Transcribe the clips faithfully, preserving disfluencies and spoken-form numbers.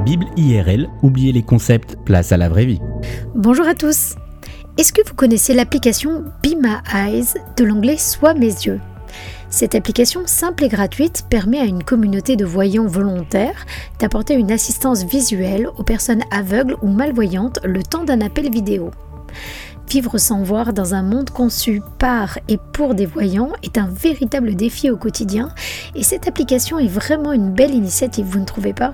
Bible I R L, oubliez les concepts, place à la vraie vie. Bonjour à tous. Est-ce que vous connaissez l'application Be My Eyes, de l'anglais Sois mes yeux? Cette application simple et gratuite permet à une communauté de voyants volontaires d'apporter une assistance visuelle aux personnes aveugles ou malvoyantes le temps d'un appel vidéo. Vivre sans voir dans un monde conçu par et pour des voyants est un véritable défi au quotidien et cette application est vraiment une belle initiative, vous ne trouvez pas?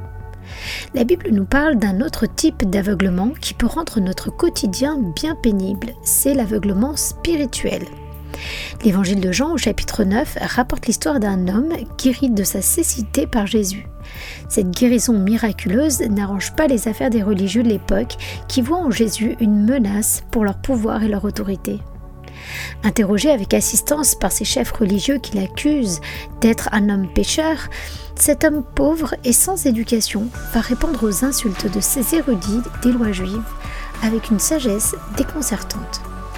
La Bible nous parle d'un autre type d'aveuglement qui peut rendre notre quotidien bien pénible, c'est l'aveuglement spirituel. L'évangile de Jean au chapitre neuf rapporte l'histoire d'un homme guéri de sa cécité par Jésus. Cette guérison miraculeuse n'arrange pas les affaires des religieux de l'époque qui voient en Jésus une menace pour leur pouvoir et leur autorité. Interrogé avec assistance par ses chefs religieux qui l'accusent d'être un homme pécheur, cet homme pauvre et sans éducation va répondre aux insultes de ces érudits des lois juives avec une sagesse déconcertante.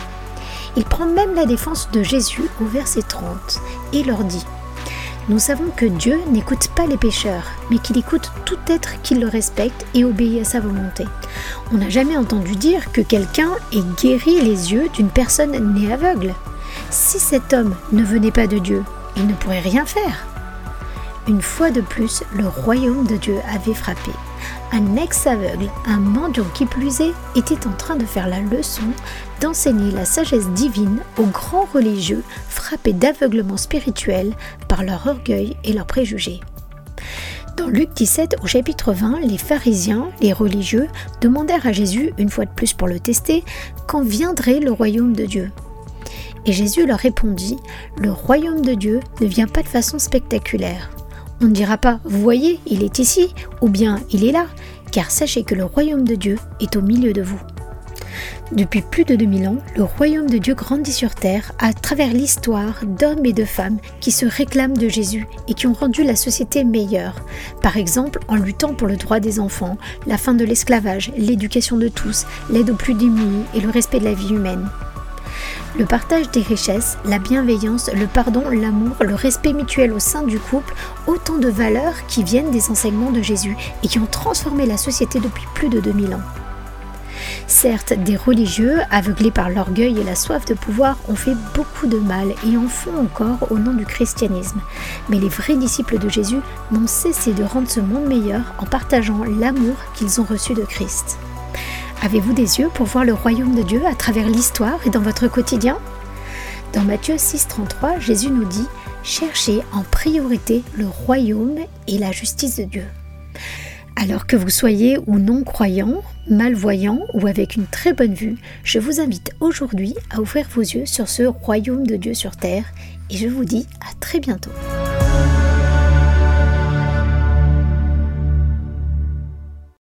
Il prend même la défense de Jésus au verset trente et leur dit « Nous savons que Dieu n'écoute pas les pécheurs, mais qu'il écoute tout être qui le respecte et obéit à sa volonté. On n'a jamais entendu dire que quelqu'un ait guéri les yeux d'une personne née aveugle. Si cet homme ne venait pas de Dieu, il ne pourrait rien faire. » Une fois de plus, le royaume de Dieu avait frappé. Un ex-aveugle, un mendiant qui plus est, était en train de faire la leçon, d'enseigner la sagesse divine aux grands religieux frappés d'aveuglement spirituel par leur orgueil et leurs préjugés. Dans Luc dix-sept, au chapitre vingt, les pharisiens, les religieux, demandèrent à Jésus, une fois de plus pour le tester, quand viendrait le royaume de Dieu. Et Jésus leur répondit, « Le royaume de Dieu ne vient pas de façon spectaculaire. On ne dira pas « Vous voyez, il est ici » ou bien « Il est là », car sachez que le royaume de Dieu est au milieu de vous. Depuis plus de deux mille ans, le royaume de Dieu grandit sur terre à travers l'histoire d'hommes et de femmes qui se réclament de Jésus et qui ont rendu la société meilleure. Par exemple, en luttant pour le droit des enfants, la fin de l'esclavage, l'éducation de tous, l'aide aux plus démunis et le respect de la vie humaine. Le partage des richesses, la bienveillance, le pardon, l'amour, le respect mutuel au sein du couple, autant de valeurs qui viennent des enseignements de Jésus et qui ont transformé la société depuis plus de deux mille ans. Certes, des religieux, aveuglés par l'orgueil et la soif de pouvoir, ont fait beaucoup de mal et en font encore au nom du christianisme. Mais les vrais disciples de Jésus n'ont cessé de rendre ce monde meilleur en partageant l'amour qu'ils ont reçu de Christ. Avez-vous des yeux pour voir le royaume de Dieu à travers l'histoire et dans votre quotidien? Dans Matthieu six, trente-trois, Jésus nous dit « Cherchez en priorité le royaume et la justice de Dieu ». Alors que vous soyez ou non croyant, malvoyant ou avec une très bonne vue, je vous invite aujourd'hui à ouvrir vos yeux sur ce royaume de Dieu sur terre et je vous dis à très bientôt.